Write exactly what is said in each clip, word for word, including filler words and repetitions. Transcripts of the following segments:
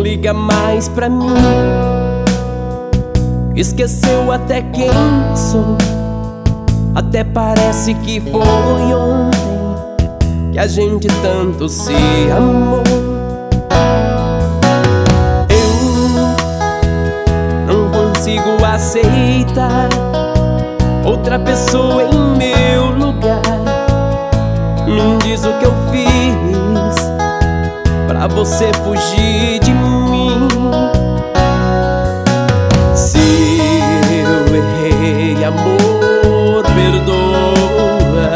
liga mais pra mim. Esqueceu até quem sou. Até parece que foi ontem que a gente tanto se amou. Eu não consigo aceitar outra pessoa em meu lugar. Me diz o que eu fiz pra você fugir de mim. Se eu errei, amor, perdoa.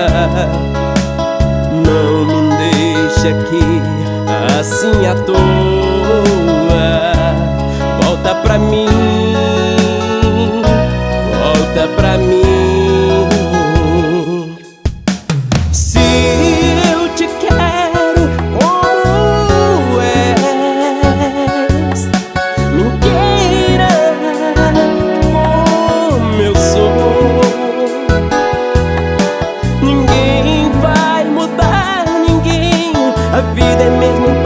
Não me deixe aqui assim à toa. Volta pra mim, volta pra mim. Se eu te quero como és, me queira como eu sou. Ninguém vai mudar ninguém, a vida é mesmo